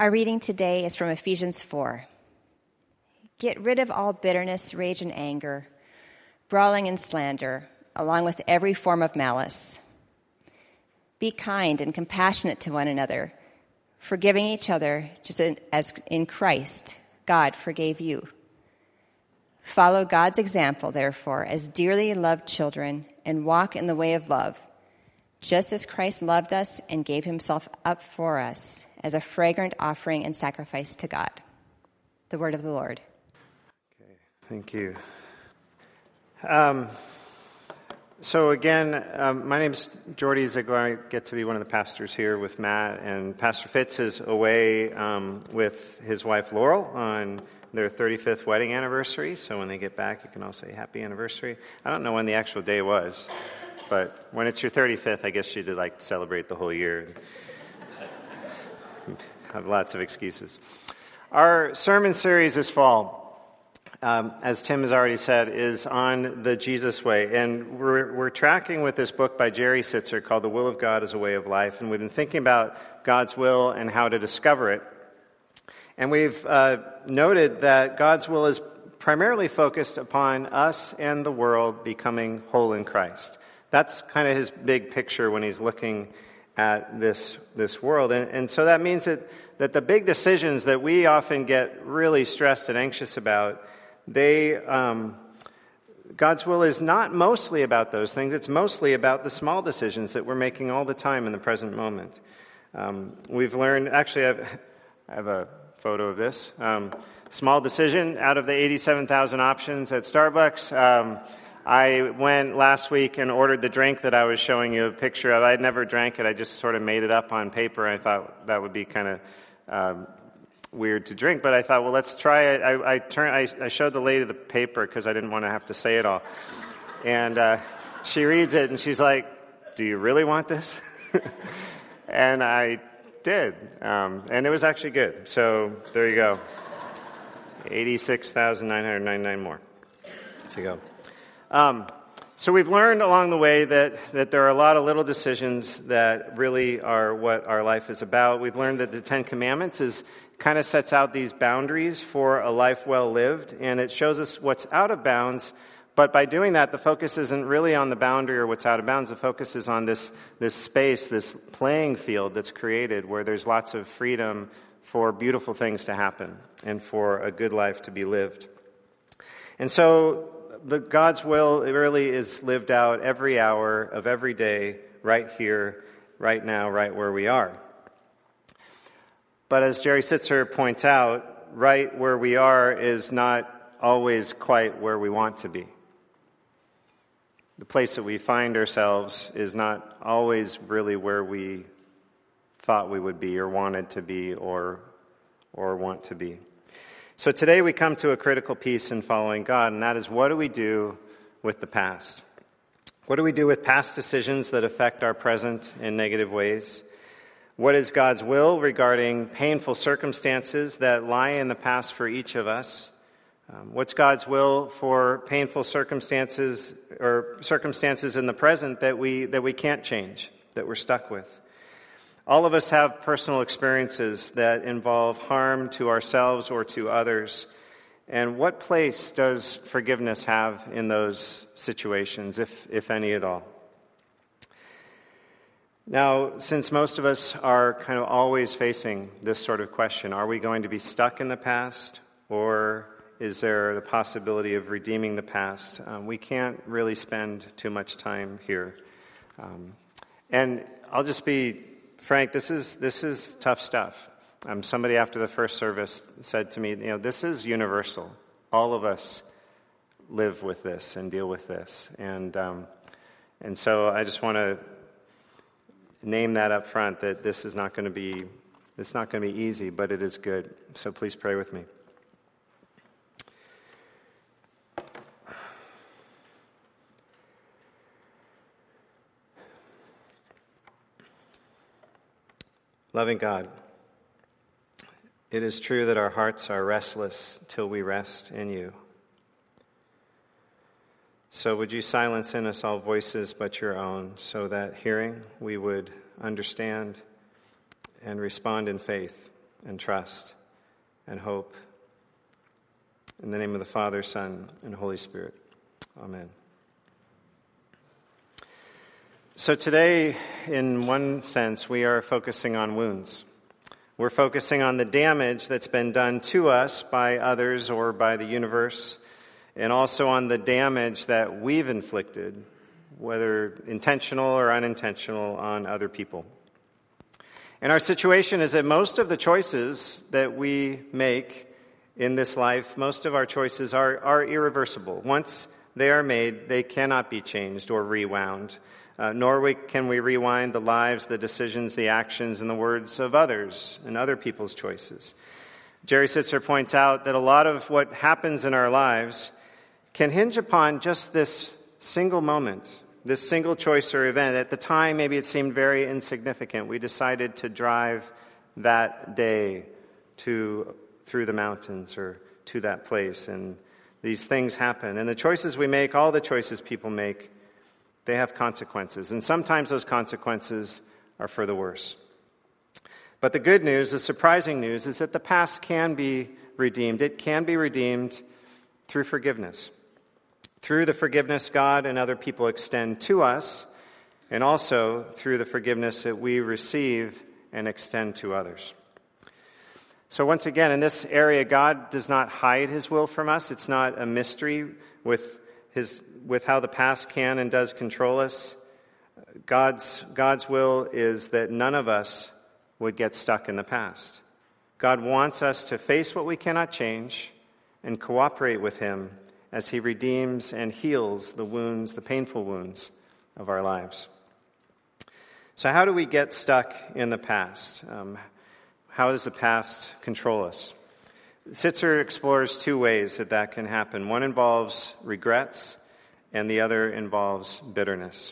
Our reading today is from Ephesians 4. Get rid of all bitterness, rage, and anger, brawling and slander, along with every form of malice. Be kind and compassionate to one another, forgiving each other just as in Christ God forgave you. Follow God's example, therefore, as dearly loved children, and walk in the way of love, just as Christ loved us and gave himself up for us as a fragrant offering and sacrifice to God. The word of the Lord. Okay, thank you. So again, my name is Jordy Ziegler. I get to be one of the pastors here with Matt, and Pastor Fitz is away with his wife Laurel on their 35th wedding anniversary. So when they get back, you can all say happy anniversary. I don't know when the actual day was, but when it's your 35th, I guess you'd like to celebrate the whole year. Have lots of excuses. Our sermon series this fall, as Tim has already said, is on the Jesus way. And we're tracking with this book by Jerry Sitzer called The Will of God as a Way of Life. And we've been thinking about God's will and how to discover it. And we've noted that God's will is primarily focused upon us and the world becoming whole in Christ. That's kind of his big picture when he's looking at this world. And so that means that the big decisions that we often get really stressed and anxious about, God's will is not mostly about those things. It's mostly about the small decisions that we're making all the time in the present moment. We've learned, actually I have a photo of this. Small decision out of the 87,000 options at Starbucks. I went last week and ordered the drink that I was showing you a picture of. I'd never drank it. I just sort of made it up on paper. I thought that would be kind of weird to drink, but I thought, well, let's try it. I showed the lady the paper because I didn't want to have to say it all. And she reads it and she's like, "Do you really want this?" And I did. And it was actually good. So there you go. 86,999 more. There you go. So we've learned along the way that there are a lot of little decisions that really are what our life is about. We've learned that the Ten Commandments kind of sets out these boundaries for a life well lived, and it shows us what's out of bounds. But by doing that, the focus isn't really on the boundary or what's out of bounds. The focus is on this space, this playing field that's created where there's lots of freedom for beautiful things to happen and for a good life to be lived. And so God's will really is lived out every hour of every day, right here, right now, right where we are. But as Jerry Sitzer points out, right where we are is not always quite where we want to be. The place that we find ourselves is not always really where we thought we would be or wanted to be or want to be. So today we come to a critical piece in following God, and that is, what do we do with the past? What do we do with past decisions that affect our present in negative ways? What is God's will regarding painful circumstances that lie in the past for each of us? What's God's will for painful circumstances or circumstances in the present that we can't change, that we're stuck with? All of us have personal experiences that involve harm to ourselves or to others. And what place does forgiveness have in those situations, if any at all? Now, since most of us are kind of always facing this sort of question, are we going to be stuck in the past, or is there the possibility of redeeming the past? We can't really spend too much time here. And I'll just be frank, this is tough stuff. Somebody after the first service said to me, this is universal. All of us live with this and deal with this. And so I just want to name that up front, that this is not going to be easy, but it is good. So please pray with me. Loving God, it is true that our hearts are restless till we rest in you. So would you silence in us all voices but your own, so that hearing we would understand and respond in faith and trust and hope. In the name of the Father, Son, and Holy Spirit. Amen. So today, in one sense, we are focusing on wounds. We're focusing on the damage that's been done to us by others or by the universe, and also on the damage that we've inflicted, whether intentional or unintentional, on other people. And our situation is that most of the choices that we make in this life, most of our choices are irreversible. Once they are made, they cannot be changed or rewound. Nor can we rewind the lives, the decisions, the actions, and the words of others and other people's choices. Jerry Sittser points out that a lot of what happens in our lives can hinge upon just this single moment, this single choice or event. At the time, maybe it seemed very insignificant. We decided to drive that day through the mountains or to that place, and these things happen. And the choices we make, all the choices people make, they have consequences. And sometimes those consequences are for the worse. But the good news, the surprising news, is that the past can be redeemed. It can be redeemed through forgiveness. Through the forgiveness God and other people extend to us, and also through the forgiveness that we receive and extend to others. So once again, in this area, God does not hide his will from us. It's not a mystery with how the past can and does control us. God's will is that none of us would get stuck in the past. God wants us to face what we cannot change and cooperate with him as he redeems and heals the wounds, the painful wounds of our lives. So how do we get stuck in the past? How does the past control us? Sittser explores two ways that can happen. One involves regrets, and the other involves bitterness.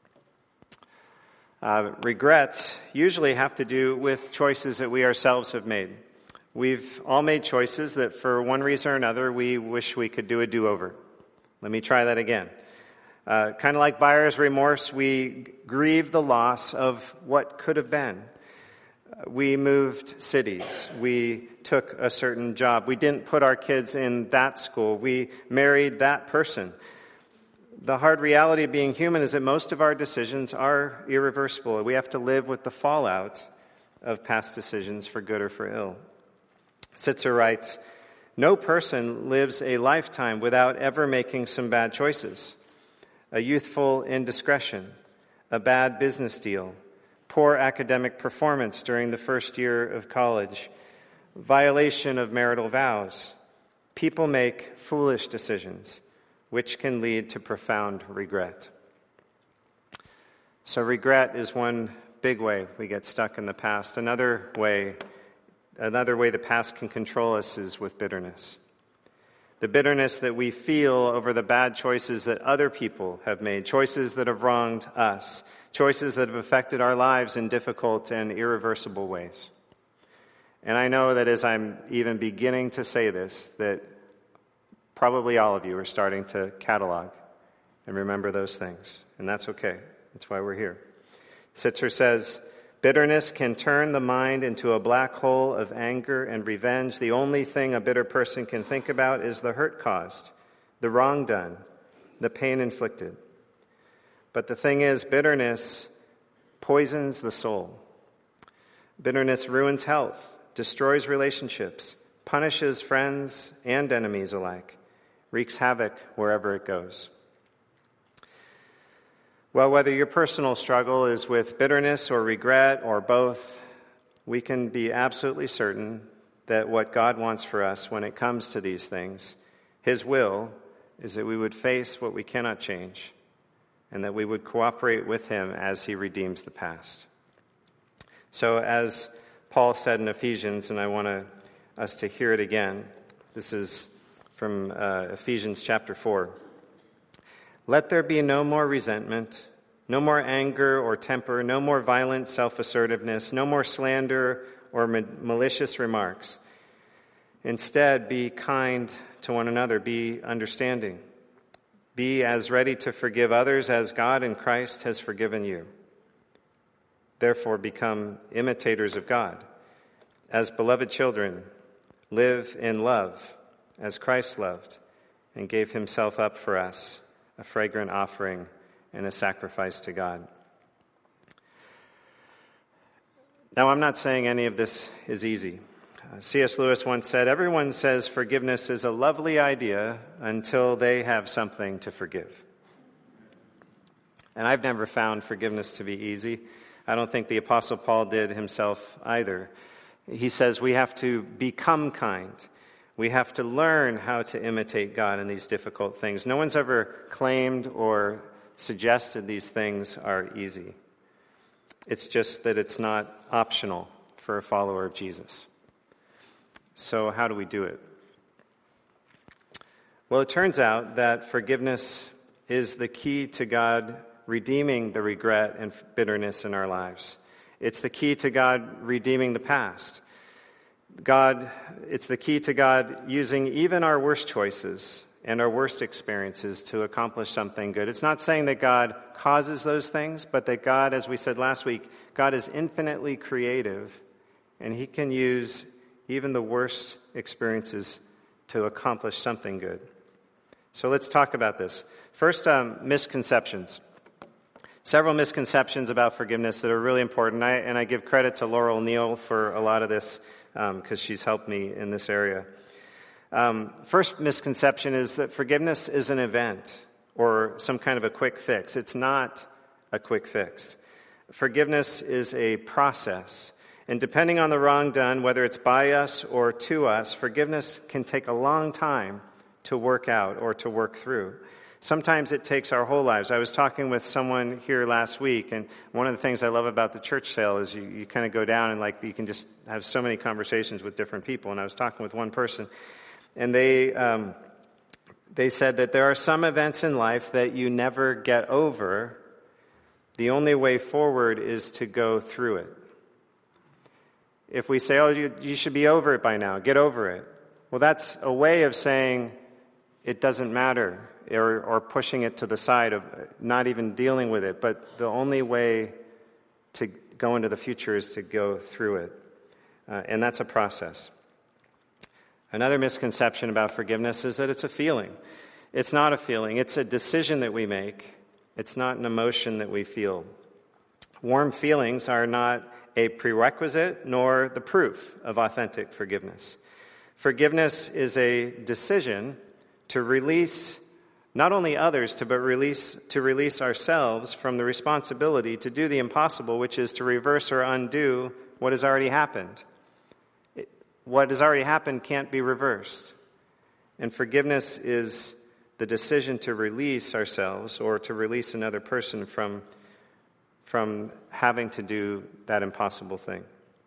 Regrets usually have to do with choices that we ourselves have made. We've all made choices that for one reason or another we wish we could do a do-over. Let me try that again. Kind of like buyer's remorse, we grieve the loss of what could have been. We moved cities. We took a certain job. We didn't put our kids in that school. We married that person. The hard reality of being human is that most of our decisions are irreversible. We have to live with the fallout of past decisions for good or for ill. Sittser writes, "No person lives a lifetime without ever making some bad choices. A youthful indiscretion, a bad business deal, poor academic performance during the first year of college, violation of marital vows. People make foolish decisions, which can lead to profound regret." So regret is one big way we get stuck in the past. Another way the past can control us is with bitterness. The bitterness that we feel over the bad choices that other people have made, choices that have wronged us, choices that have affected our lives in difficult and irreversible ways. And I know that as I'm even beginning to say this, that probably all of you are starting to catalog and remember those things. And that's okay. That's why we're here. Sittser says, "Bitterness can turn the mind into a black hole of anger and revenge. The only thing a bitter person can think about is the hurt caused, the wrong done, the pain inflicted. But the thing is, bitterness poisons the soul. Bitterness ruins health, destroys relationships, punishes friends and enemies alike, wreaks havoc wherever it goes." Well, whether your personal struggle is with bitterness or regret or both, we can be absolutely certain that what God wants for us when it comes to these things, his will, is that we would face what we cannot change and that we would cooperate with him as he redeems the past. So as Paul said in Ephesians, and I want us to hear it again, this is from Ephesians chapter 4. "Let there be no more resentment, no more anger or temper, no more violent self-assertiveness, no more slander or malicious remarks. Instead, be kind to one another, be understanding. Be as ready to forgive others as God in Christ has forgiven you. Therefore, become imitators of God as beloved children, live in love as Christ loved and gave himself up for us, a fragrant offering and a sacrifice to God. Now, I'm not saying any of this is easy. C.S. Lewis once said, "Everyone says forgiveness is a lovely idea until they have something to forgive." And I've never found forgiveness to be easy. I don't think the Apostle Paul did himself either. He says we have to become kind. We have to learn how to imitate God in these difficult things. No one's ever claimed or suggested these things are easy. It's just that it's not optional for a follower of Jesus. So how do we do it? Well, it turns out that forgiveness is the key to God redeeming the regret and bitterness in our lives. It's the key to God redeeming the past. It's the key to God using even our worst choices and our worst experiences to accomplish something good. It's not saying that God causes those things, but that God, as we said last week, God is infinitely creative, and he can use even the worst experiences to accomplish something good. So let's talk about this. First, misconceptions. Several misconceptions about forgiveness that are really important. I give credit to Laurel Neal for a lot of this because she's helped me in this area. First misconception is that forgiveness is an event or some kind of a quick fix. It's not a quick fix. Forgiveness is a process. And depending on the wrong done, whether it's by us or to us, forgiveness can take a long time to work out or to work through. Sometimes it takes our whole lives. I was talking with someone here last week, and one of the things I love about the church sale is you kind of go down and you can just have so many conversations with different people. And I was talking with one person, and they said that there are some events in life that you never get over. The only way forward is to go through it. If we say, oh, you should be over it by now, get over it. Well, that's a way of saying it doesn't matter, or pushing it to the side of not even dealing with it. But the only way to go into the future is to go through it. And that's a process. Another misconception about forgiveness is that it's a feeling. It's not a feeling. It's a decision that we make. It's not an emotion that we feel. Warm feelings are not a prerequisite nor the proof of authentic forgiveness. Forgiveness is a decision to release not only others, to release ourselves from the responsibility to do the impossible, which is to reverse or undo what has already happened. What has already happened can't be reversed. And forgiveness is the decision to release ourselves or to release another person from having to do that impossible thing.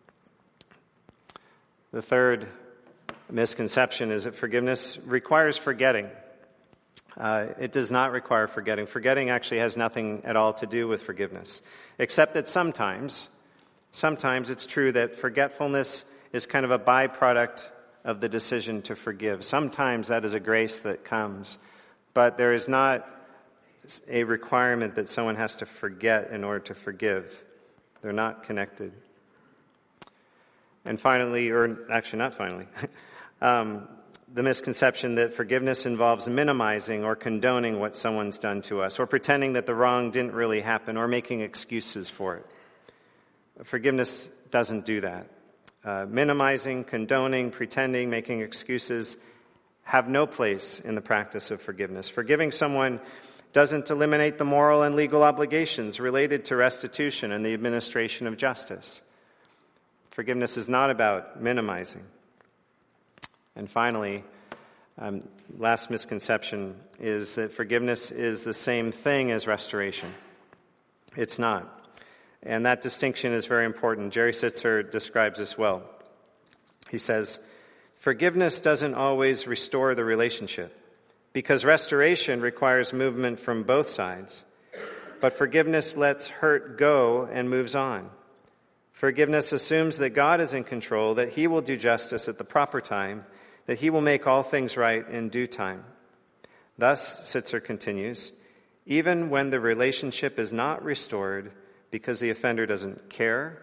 The third misconception is that forgiveness requires forgetting. It does not require forgetting. Forgetting actually has nothing at all to do with forgiveness, except that sometimes it's true that forgetfulness is kind of a byproduct of the decision to forgive. Sometimes that is a grace that comes, but there is not a requirement that someone has to forget in order to forgive. They're not connected. And finally, or actually not finally, the misconception that forgiveness involves minimizing or condoning what someone's done to us, or pretending that the wrong didn't really happen, or making excuses for it. Forgiveness doesn't do that. Minimizing, condoning, pretending, making excuses have no place in the practice of forgiveness. Forgiving someone doesn't eliminate the moral and legal obligations related to restitution and the administration of justice. Forgiveness is not about minimizing. And finally, last misconception is that forgiveness is the same thing as restoration. It's not. And that distinction is very important. Jerry Sitzer describes this well. He says, forgiveness doesn't always restore the relationship, because restoration requires movement from both sides. But forgiveness lets hurt go and moves on. Forgiveness assumes that God is in control, that he will do justice at the proper time, that he will make all things right in due time. Thus, Sitzer continues, even when the relationship is not restored because the offender doesn't care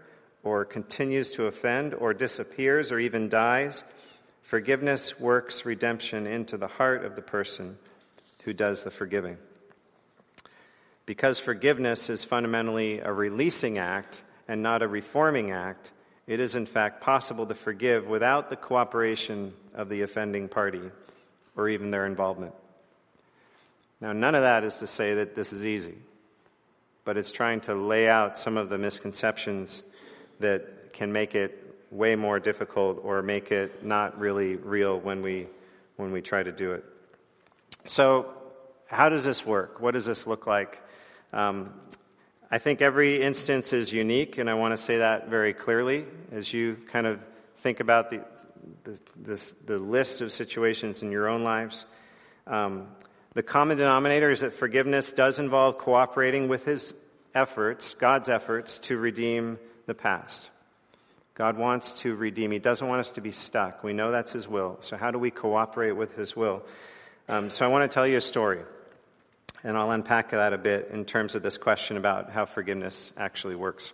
or continues to offend or disappears or even dies, forgiveness works redemption into the heart of the person who does the forgiving. Because forgiveness is fundamentally a releasing act and not a reforming act, it is in fact possible to forgive without the cooperation of the offending party or even their involvement. Now, none of that is to say that this is easy, but it's trying to lay out some of the misconceptions that can make it way more difficult or make it not really real when we try to do it. So, how does this work? What does this look like? I think every instance is unique, and I want to say that very clearly as you kind of think about the list of situations in your own lives. The common denominator is that forgiveness does involve cooperating with His efforts, God's efforts, to redeem the past. God wants to redeem. He doesn't want us to be stuck. We know that's His will. So how do we cooperate with His will? So I want to tell you a story, and I'll unpack that a bit in terms of this question about how forgiveness actually works.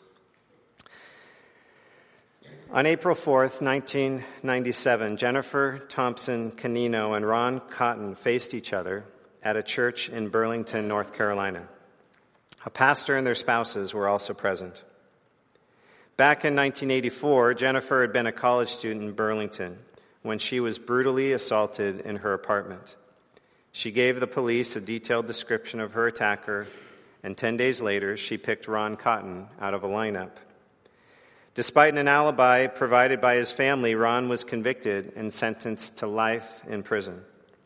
On April 4th, 1997, Jennifer Thompson Canino and Ron Cotton faced each other at a church in Burlington, North Carolina. A pastor and their spouses were also present. Back in 1984, Jennifer had been a college student in Burlington when she was brutally assaulted in her apartment. She gave the police a detailed description of her attacker, and 10 days later, she picked Ron Cotton out of a lineup. Despite an alibi provided by his family, Ron was convicted and sentenced to life in prison.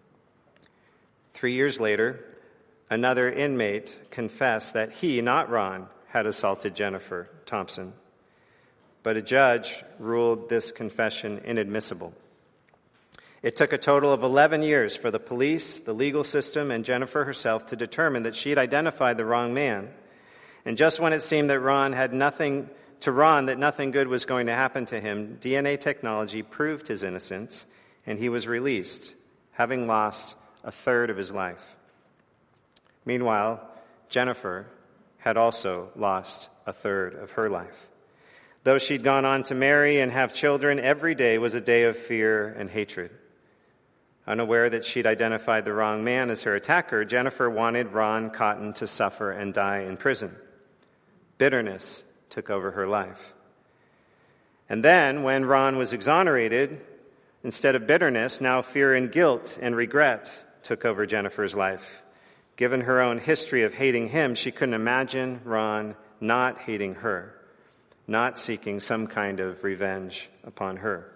3 years later, another inmate confessed that he, not Ron, had assaulted Jennifer Thompson. But a judge ruled this confession inadmissible. It took a total of 11 years for the police, the legal system, and Jennifer herself to determine that she had identified the wrong man. And just when it seemed that nothing good was going to happen to him, DNA technology proved his innocence, and he was released, having lost a third of his life. Meanwhile, Jennifer had also lost a third of her life. Though she'd gone on to marry and have children, every day was a day of fear and hatred. Unaware that she'd identified the wrong man as her attacker, Jennifer wanted Ron Cotton to suffer and die in prison. Bitterness took over her life. And then, when Ron was exonerated, instead of bitterness, now fear and guilt and regret took over Jennifer's life. Given her own history of hating him, she couldn't imagine Ron not hating her, not seeking some kind of revenge upon her.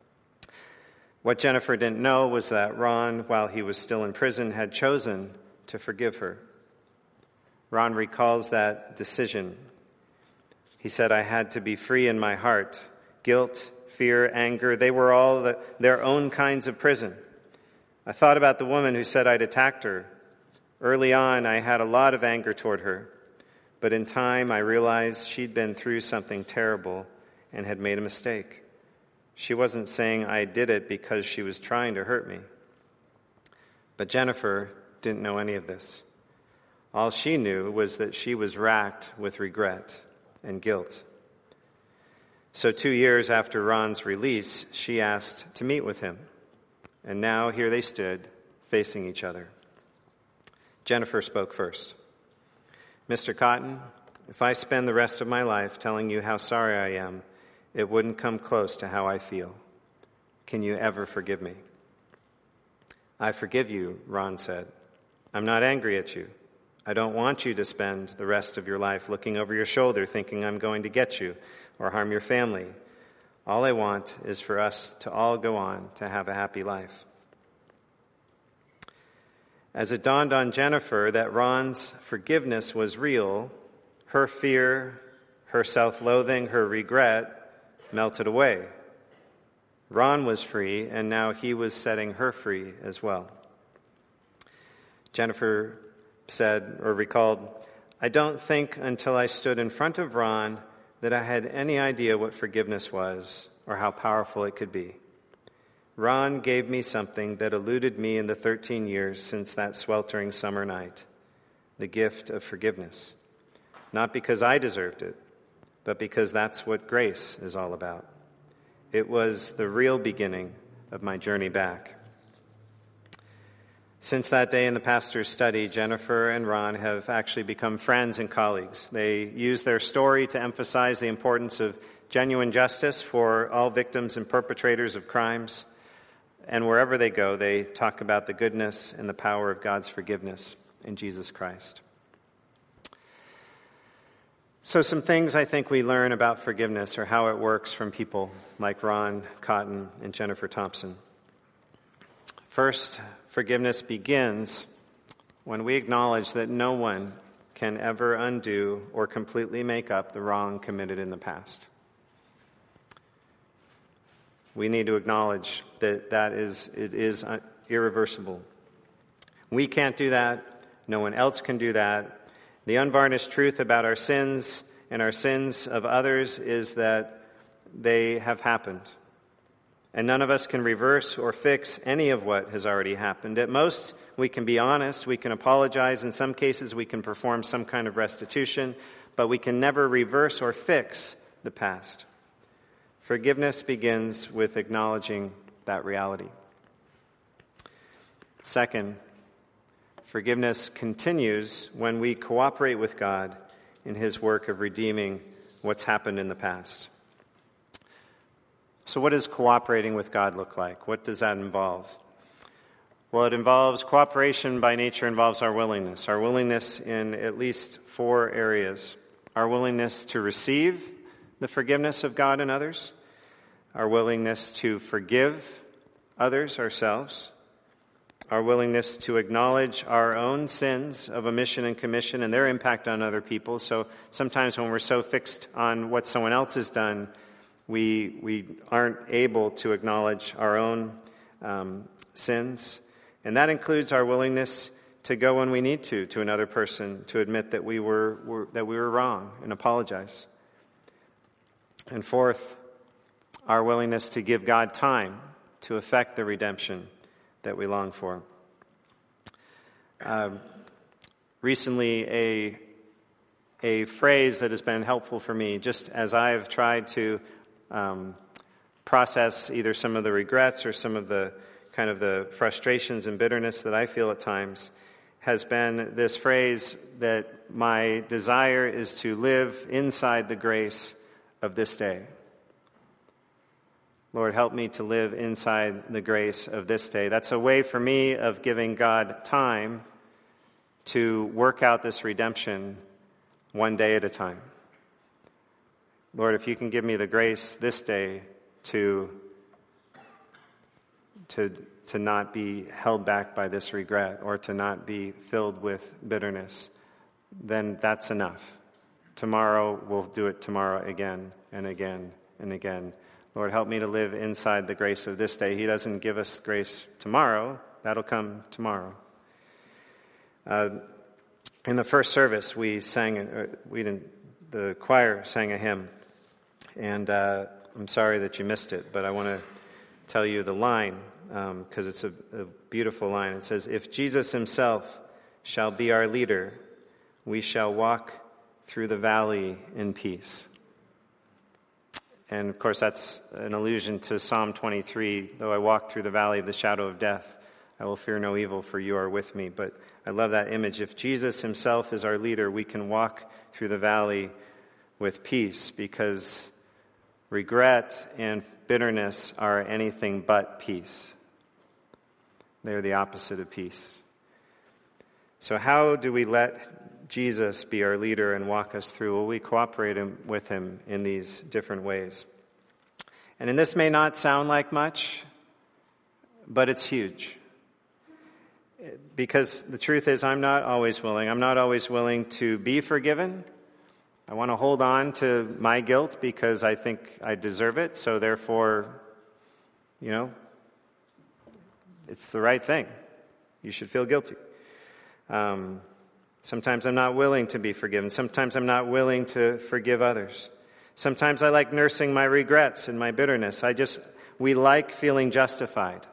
What Jennifer didn't know was that Ron, while he was still in prison, had chosen to forgive her. Ron recalls that decision. He said, "I had to be free in my heart. Guilt, fear, anger, they were all their own kinds of prison. I thought about the woman who said I'd attacked her. Early on, I had a lot of anger toward her. But in time, I realized she'd been through something terrible and had made a mistake. She wasn't saying I did it because she was trying to hurt me." But Jennifer didn't know any of this. All she knew was that she was racked with regret and guilt. So 2 years after Ron's release, she asked to meet with him. And now here they stood, facing each other. Jennifer spoke first. "Mr. Cotton, if I spend the rest of my life telling you how sorry I am, it wouldn't come close to how I feel. Can you ever forgive me?" "I forgive you," Ron said. "I'm not angry at you. I don't want you to spend the rest of your life looking over your shoulder thinking I'm going to get you or harm your family. All I want is for us to all go on to have a happy life." As it dawned on Jennifer that Ron's forgiveness was real, her fear, her self-loathing, her regret melted away. Ron was free, and now he was setting her free as well. Jennifer said or recalled, "I don't think until I stood in front of Ron that I had any idea what forgiveness was or how powerful it could be. Ron gave me something that eluded me in the 13 years since that sweltering summer night, the gift of forgiveness. Not because I deserved it, but because that's what grace is all about. It was the real beginning of my journey back. Since that day in the pastor's study, Jennifer and Ron have actually become friends and colleagues. They use their story to emphasize the importance of genuine justice for all victims and perpetrators of crimes. And wherever they go, they talk about the goodness and the power of God's forgiveness in Jesus Christ. So some things I think we learn about forgiveness or how it works from people like Ron Cotton and Jennifer Thompson. First, forgiveness begins when we acknowledge that no one can ever undo or completely make up the wrong committed in the past. We need to acknowledge that it is irreversible. We can't do that. No one else can do that. The unvarnished truth about our sins and our sins of others is that they have happened. And none of us can reverse or fix any of what has already happened. At most, we can be honest, we can apologize. In some cases, we can perform some kind of restitution, but we can never reverse or fix the past. Forgiveness begins with acknowledging that reality. Second, forgiveness continues when we cooperate with God in His work of redeeming what's happened in the past. So what does cooperating with God look like? What does that involve? Well, it involves cooperation by nature involves our willingness in at least 4 areas. Our willingness to receive the forgiveness of God and others, our willingness to forgive others ourselves, our willingness to acknowledge our own sins of omission and commission and their impact on other people. So sometimes when we're so fixed on what someone else has done, we aren't able to acknowledge our own sins. And that includes our willingness to go when we need to another person to admit that we were wrong and apologize. And fourth, our willingness to give God time to effect the redemption that we long for. Recently, a phrase that has been helpful for me, just as I've tried to process either some of the regrets or some of the kind of the frustrations and bitterness that I feel at times, has been this phrase that my desire is to live inside the grace of this day. Lord, help me to live inside the grace of this day. That's a way for me of giving God time to work out this redemption one day at a time. Lord, if you can give me the grace this day to not be held back by this regret or to not be filled with bitterness, then that's enough. Tomorrow, we'll do it tomorrow again and again and again. Lord, help me to live inside the grace of this day. He doesn't give us grace tomorrow. That'll come tomorrow. In the first service, the choir sang a hymn. And I'm sorry that you missed it, but I want to tell you the line, because it's a beautiful line. It says, "If Jesus himself shall be our leader, we shall walk through the valley in peace." And of course, that's an allusion to Psalm 23, "Though I walk through the valley of the shadow of death, I will fear no evil, for you are with me." But I love that image. If Jesus himself is our leader, we can walk through the valley with peace, because regret and bitterness are anything but peace. They're the opposite of peace. So how do we let Jesus be our leader and walk us through? Well, we cooperate with him in these different ways. And this may not sound like much, but it's huge. Because the truth is, I'm not always willing. I'm not always willing to be forgiven. I want to hold on to my guilt because I think I deserve it. So therefore, it's the right thing. You should feel guilty. Sometimes I'm not willing to be forgiven. Sometimes I'm not willing to forgive others. Sometimes I like nursing my regrets and my bitterness. We like feeling justified.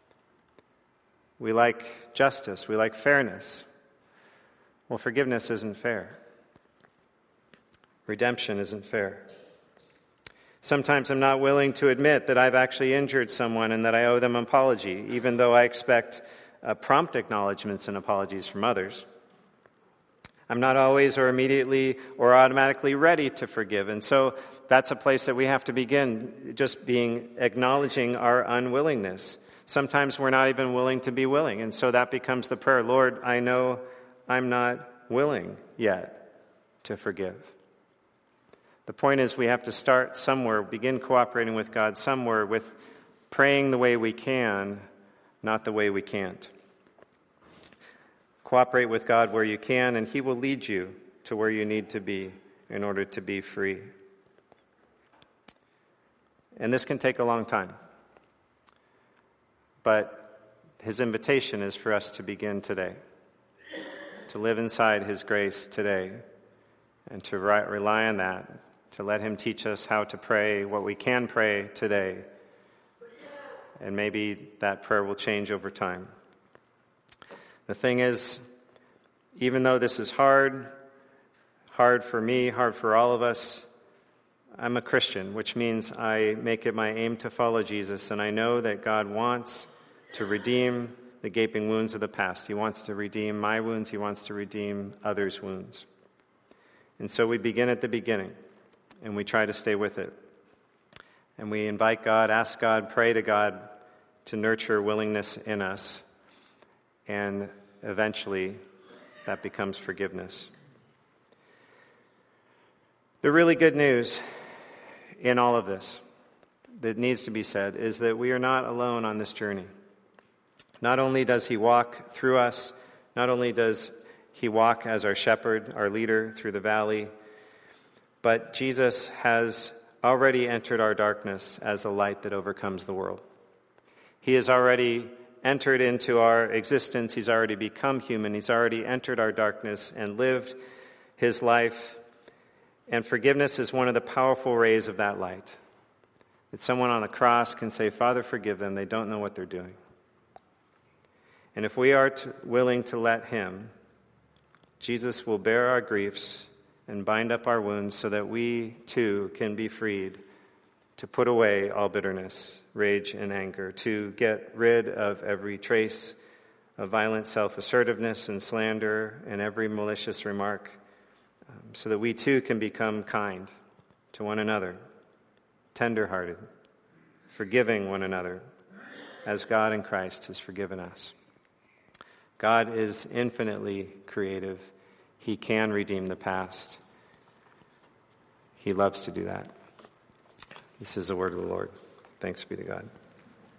We like justice. We like fairness. Well, forgiveness isn't fair. Redemption isn't fair. Sometimes I'm not willing to admit that I've actually injured someone and that I owe them an apology, even though I expect prompt acknowledgments and apologies from others. I'm not always or immediately or automatically ready to forgive. And so that's a place that we have to begin, just acknowledging our unwillingness. Sometimes we're not even willing to be willing. And so that becomes the prayer. Lord, I know I'm not willing yet to forgive. The point is we have to start somewhere, begin cooperating with God somewhere with praying the way we can, not the way we can't. Cooperate with God where you can, and He will lead you to where you need to be in order to be free. And this can take a long time. But His invitation is for us to begin today, to live inside His grace today, and to rely on that, to let Him teach us how to pray, what we can pray today. And maybe that prayer will change over time. The thing is, even though this is hard for me, hard for all of us, I'm a Christian, which means I make it my aim to follow Jesus, and I know that God wants to redeem the gaping wounds of the past. He wants to redeem my wounds. He wants to redeem others' wounds. And so we begin at the beginning, and we try to stay with it. And we invite God, ask God, pray to God to nurture willingness in us. And eventually, that becomes forgiveness. The really good news in all of this that needs to be said is that we are not alone on this journey. Not only does He walk through us, not only does He walk as our shepherd, our leader through the valley, but Jesus has already entered our darkness as a light that overcomes the world. He has already entered into our existence. He's already become human. He's already entered our darkness and lived His life. And forgiveness is one of the powerful rays of that light. That someone on the cross can say, Father, forgive them. They don't know what they're doing. And if we are willing to let Him, Jesus will bear our griefs and bind up our wounds so that we too can be freed to put away all bitterness, rage, and anger, to get rid of every trace of violent self-assertiveness and slander and every malicious remark, so that we too can become kind to one another, tender-hearted, forgiving one another, as God in Christ has forgiven us. God is infinitely creative. He can redeem the past. He loves to do that. This is the word of the Lord. Thanks be to God.